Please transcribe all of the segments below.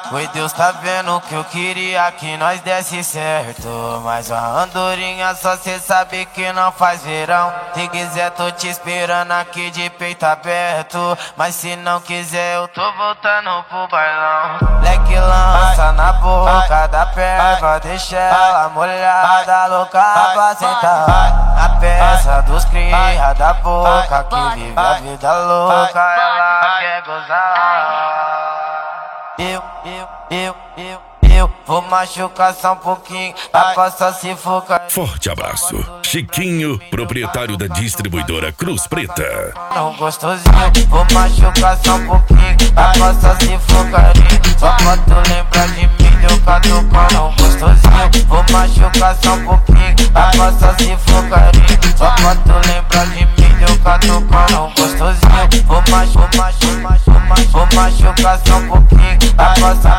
Oi, Deus tá vendo que eu queria que nós desse certo, mas a andorinha só cê sabe que não faz verão. Se quiser tô te esperando aqui de peito aberto, mas se não quiser eu tô voltando pro bailão. Leque lança na boca da perva, deixa ela molhada, louca pra sentar. A peça dos cria da boca que vive a vida louca, ela quer gozar. Eu vou machucar só um pouquinho, pra passar se focar. Forte abraço, Chiquinho, proprietário da distribuidora Cruz Preta. Não gostosinho, vou machucar só um pouquinho, pra passar se focar. Só pra tu lembrar de mim, deu catucando um gostosinho. Vou machucar só um pouquinho, pra passar se focar. Só pra tu lembrar de mim, deu catucando um gostosinho. Vou machucar só um pouquinho, pra passar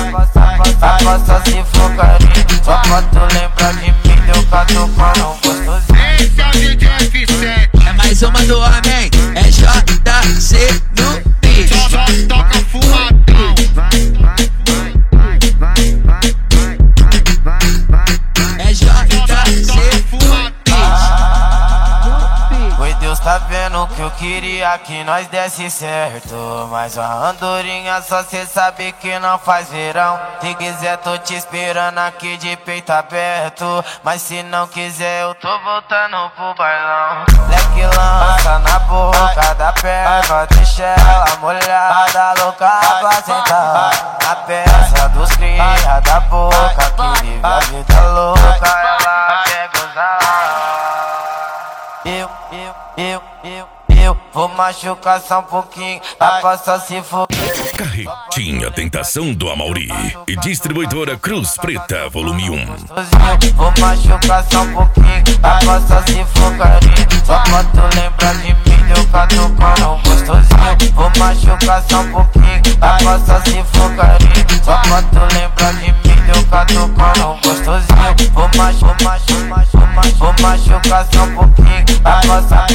se focar. Só pra tu lembrar de mim, deu catucando um gostosinho. Esse é o DJ F7. É mais uma do homem, é JC no beat. Só toca fumadão. É JC no beat. Oi, Deus tá vendo que eu queria que nós desse certo, mas a andorinha só cê sabe que não faz verão. Se quiser tô te esperando aqui de peito aberto, mas se não quiser eu tô voltando pro bailão. Leque lança na boca da perva, deixa ela molhada, louca pra sentar. A peça dos cria da boca que vive a vida louca, ela quer gozar. Eu vou machucar só um pouquinho, pra passar se for. Carretinha Tentação do Amauri e distribuidora Cruz Preta, volume 1. Vou machucar só um pouquinho, pra passar se focar. Só pra tu lembrar de mim, deu catucando um gostosinho. Vou machucar só um pouquinho, pra passar se focar. Só pra tu lembrar de mim, deu catucando um gostosinho. Vou machucar só um pouquinho, pra passar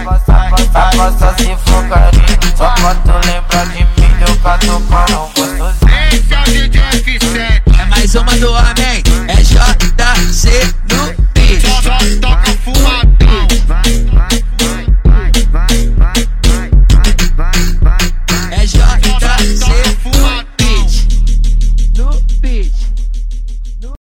se focar. Só pra tu lembrar de mim, deu catucando um gostosinho. Esse é o DJ F7. É mais uma do homem, é JC